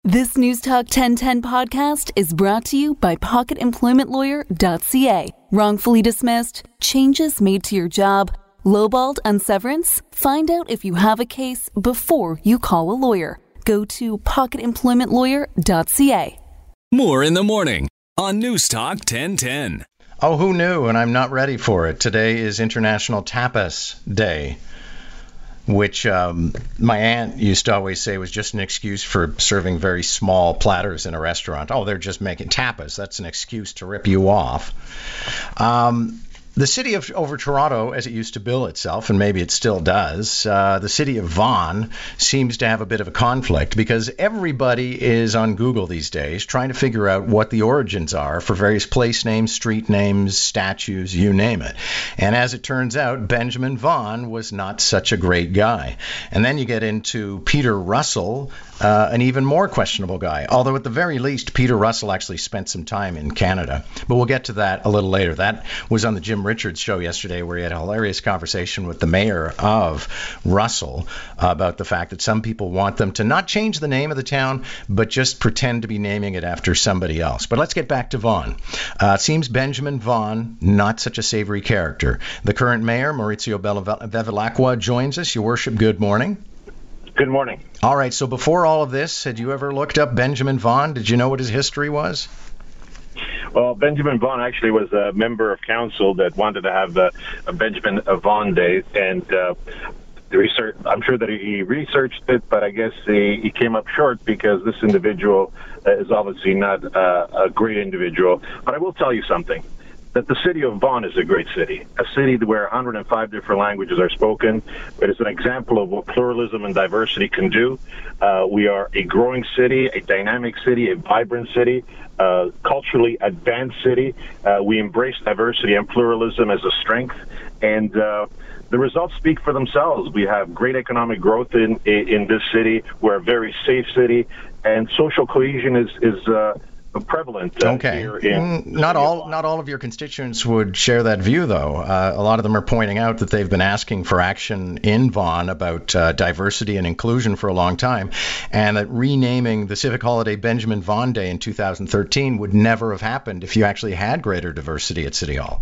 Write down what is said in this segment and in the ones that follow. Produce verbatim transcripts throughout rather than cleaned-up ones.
This News Talk ten ten podcast is brought to you by pocket employment lawyer dot c a. Wrongfully dismissed? Changes made to your job? Lowballed on severance? Find out if you have a case before you call a lawyer. Go to pocket employment lawyer dot c a. More in the morning on News Talk ten ten. Oh, who knew? And I'm not ready for it. Today is International Tapas Day, which um, my aunt used to always say was just an excuse for serving very small platters in a restaurant. Oh, they're just making tapas. That's an excuse to rip you off. Um, the city of over Toronto, as it used to bill itself, and maybe it still does, uh, the city of Vaughan seems to have a bit of a conflict because everybody is on Google these days trying to figure out what the origins are for various place names, street names, statues, you name it. And as it turns out, Benjamin Vaughan was not such a great guy. And then you get into Peter Russell, uh, an even more questionable guy. Although at the very least, Peter Russell actually spent some time in Canada. But we'll get to that a little later. That was on the Jim Richards show yesterday, where he had a hilarious conversation with the mayor of Russell uh, about the fact that some people want them to not change the name of the town, but just pretend to be naming it after somebody else. But let's get back to Vaughan. Uh, it seems Benjamin Vaughan, not such a savory character. The current mayor, Maurizio Bevilacqua, joins us. Your worship, good morning. Good morning. All right, so before all of this, had you ever looked up Benjamin Vaughan? Did you know what his history was? Well, Benjamin Vaughan actually was a member of council that wanted to have a, a Benjamin Vaughan Day, and uh, the research, I'm sure that he researched it, but I guess he, he came up short because this individual is obviously not uh, a great individual. But I will tell you something, that the city of Vaughan is a great city, a city where one hundred five different languages are spoken. It is an example of what pluralism and diversity can do. Uh, we are a growing city, a dynamic city, a vibrant city, uh, culturally advanced city. Uh, we embrace diversity and pluralism as a strength, and uh, the results speak for themselves. We have great economic growth in in, in this city. We're a very safe city, and social cohesion is is uh, prevalent uh, okay. here in not all not all of your constituents would share that view, though. Uh, a lot of them are pointing out that they've been asking for action in Vaughan about uh, diversity and inclusion for a long time, and that renaming the civic holiday Benjamin Vaughan Day in two thousand thirteen would never have happened if you actually had greater diversity at City Hall.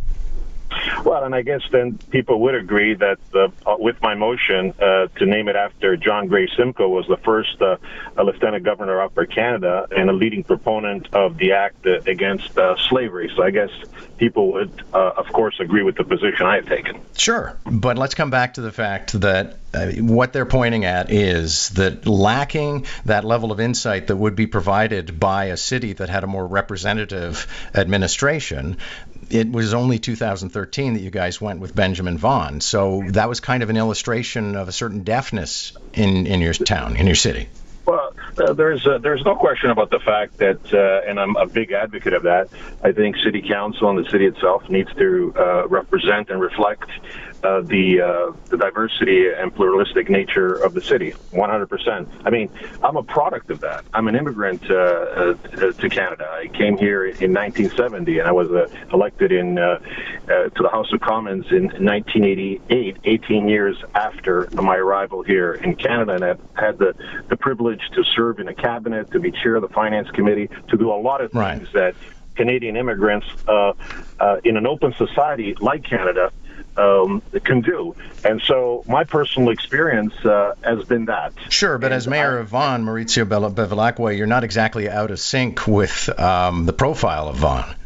Well, and I guess then people would agree that uh, with my motion uh, to name it after John Gray Simcoe was the first uh, Lieutenant Governor of Upper Canada and a leading proponent of the act uh, against uh, slavery. So I guess people would, uh, of course, agree with the position I have taken. Sure, but let's come back to the fact that uh, what they're pointing at is that lacking that level of insight that would be provided by a city that had a more representative administration, it was only two thousand thirteen that you guys went with Benjamin Vaughan. So that was kind of an illustration of a certain deafness in, in your town, in your city. Well, uh, there's uh, there's no question about the fact that, uh, and I'm a big advocate of that, I think City Council and the city itself needs to uh, represent and reflect uh, the uh, the diversity and pluralistic nature of the city, one hundred percent. I mean, I'm a product of that. I'm an immigrant uh, uh, to Canada. I came here in nineteen seventy, and I was uh, elected in uh, uh, to the House of Commons in nineteen eighty-eight, eighteen years after my arrival here in Canada, and I've had the, the privilege to serve in a cabinet, to be chair of the finance committee, to do a lot of things right. that Canadian immigrants uh, uh, in an open society like Canada um, can do. And so my personal experience uh, has been that. Sure, but and as mayor I, of Vaughan, Maurizio Bevilacqua, you're not exactly out of sync with um, the profile of Vaughan.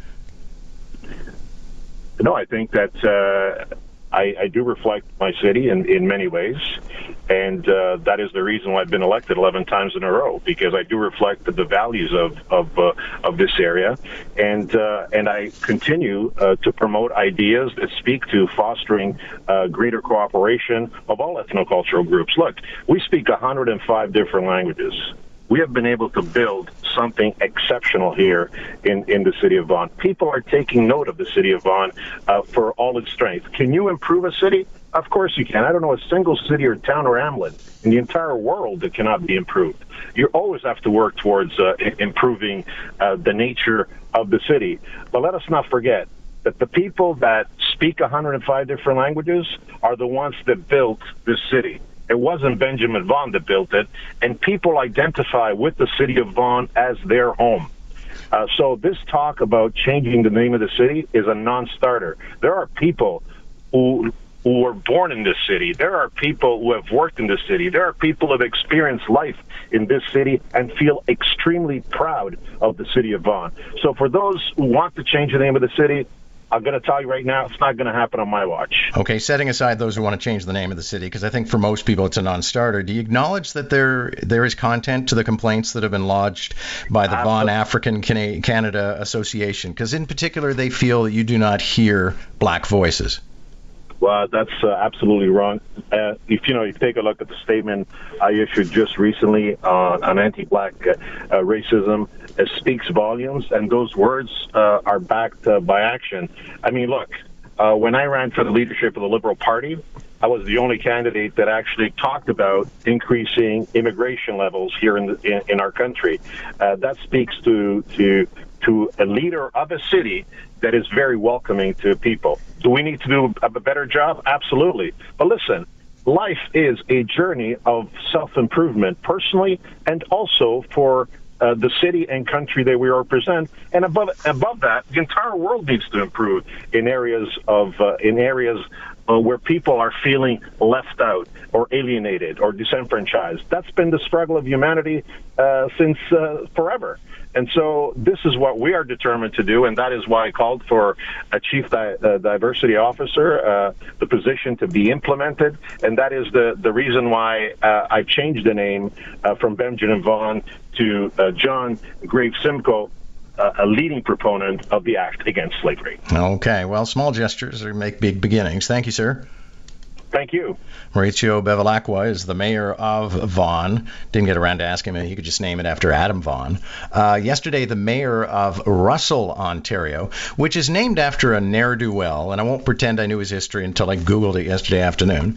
No, I think that uh, I, I do reflect my city in, in many ways, and uh, that is the reason why I've been elected eleven times in a row, because I do reflect the, the values of of, uh, of this area, and uh, and I continue uh, to promote ideas that speak to fostering uh, greater cooperation of all ethnocultural groups. Look, we speak one hundred five different languages. We have been able to build something exceptional here in, in the city of Vaughan. People are taking note of the city of Vaughan uh, for all its strength. Can you improve a city? Of course you can. I don't know a single city or town or hamlet in the entire world that cannot be improved. You always have to work towards uh, improving uh, the nature of the city. But let us not forget that the people that speak one hundred five different languages are the ones that built this city. It wasn't Benjamin Vaughan that built it, and people identify with the city of Vaughan as their home. Uh, so this talk about changing the name of the city is a non-starter. There are people who who were born in this city. There are people who have worked in this city. There are people who have experienced life in this city and feel extremely proud of the city of Vaughan. So for those who want to change the name of the city, I'm going to tell you right now, it's not going to happen on my watch. Okay, setting aside those who want to change the name of the city, because I think for most people it's a non-starter, do you acknowledge that there there is content to the complaints that have been lodged by the Absolutely. Vaughan African Canada Association? Because in particular, they feel that you do not hear black voices. Well, that's uh, absolutely wrong. Uh, if you know, you take a look at the statement I issued just recently on, on anti-black uh, uh, racism, it speaks volumes, and those words uh, are backed uh, by action. I mean, look, uh, when I ran for the leadership of the Liberal Party, I was the only candidate that actually talked about increasing immigration levels here in the, in, in our country. Uh, that speaks to to to a leader of a city that is very welcoming to people. Do we need to do a better job? Absolutely. But listen, life is a journey of self-improvement personally and also for uh, the city and country that we represent. And above above that, the entire world needs to improve in areas of uh, in areas uh, where people are feeling left out or alienated or disenfranchised. That's been the struggle of humanity uh, since uh, forever. And so this is what we are determined to do, and that is why I called for a chief di- uh, diversity officer, uh, the position to be implemented, and that is the, the reason why uh, I changed the name uh, from Benjamin Vaughan to uh, John Graves Simcoe, uh, a leading proponent of the Act Against Slavery. Okay, well, small gestures make big beginnings. Thank you, sir. Thank you. Mauricio Bevilacqua is the mayor of Vaughan. Didn't get around to asking him. He could just name it after Adam Vaughan. Uh, yesterday, the mayor of Russell, Ontario, which is named after a ne'er-do-well, and I won't pretend I knew his history until I Googled it yesterday afternoon.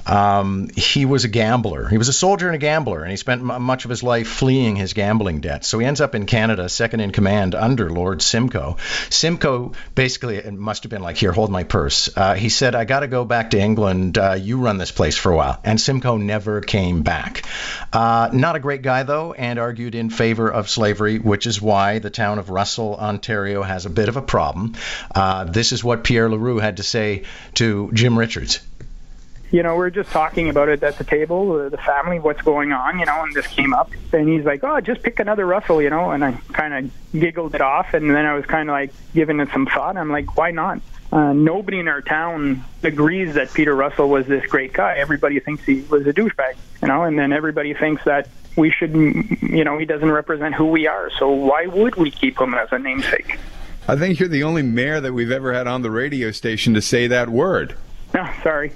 Um, he was a gambler. He was a soldier and a gambler, and he spent m- much of his life fleeing his gambling debts. So he ends up in Canada, second in command under Lord Simcoe. Simcoe basically, it must have been like, here, hold my purse. Uh, he said, I got to go back to England. Uh, you run this place for a while. And Simcoe never came back. Uh, not a great guy, though, and argued in favor of slavery, which is why the town of Russell, Ontario, has a bit of a problem. Uh, this is what Pierre Leroux had to say to Jim Richards. You know, we we're just talking about it at the table, the family, what's going on, you know, and this came up. And he's like, oh, just pick another Russell, you know, and I kind of giggled it off. And then I was kind of like giving it some thought. I'm like, why not? Uh, nobody in our town agrees that Peter Russell was this great guy. Everybody thinks he was a douchebag, you know, and then everybody thinks that we should, you know, he doesn't represent who we are. So why would we keep him as a namesake? I think you're the only mayor that we've ever had on the radio station to say that word. No, sorry.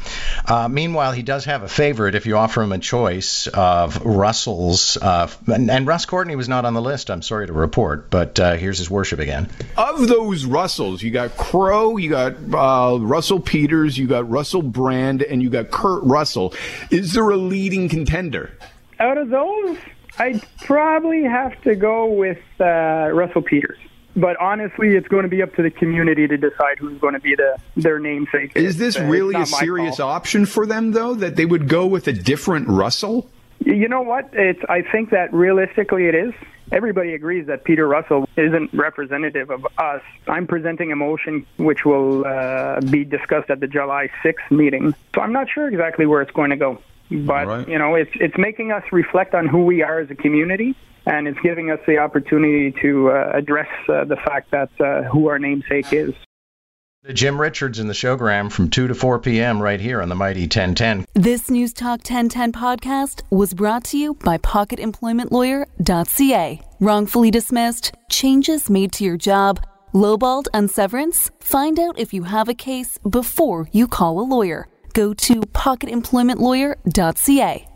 Uh, meanwhile, he does have a favorite if you offer him a choice of Russell's. Uh, and, and Russ Courtney was not on the list, I'm sorry to report, but uh, here's his worship again. Of those Russells, you got Crow, you got uh, Russell Peters, you got Russell Brand, and you got Kurt Russell. Is there a leading contender? Out of those, I'd probably have to go with uh, Russell Peters. But honestly, it's going to be up to the community to decide who's going to be the their namesake. Is this really a serious option for them, though, that they would go with a different Russell? You know what? It's. I think that realistically it is. Everybody agrees that Peter Russell isn't representative of us. I'm presenting a motion which will uh, be discussed at the July sixth meeting. So I'm not sure exactly where it's going to go. But, right. you know, it's it's making us reflect on who we are as a community. And it's giving us the opportunity to uh, address uh, the fact that uh, who our namesake is. Jim Richards in the showgram from two to four p.m. right here on the Mighty ten ten. This News Talk ten ten podcast was brought to you by pocket employment lawyer dot c a. Wrongfully dismissed, changes made to your job, lowballed on severance? Find out if you have a case before you call a lawyer. Go to pocket employment lawyer dot c a.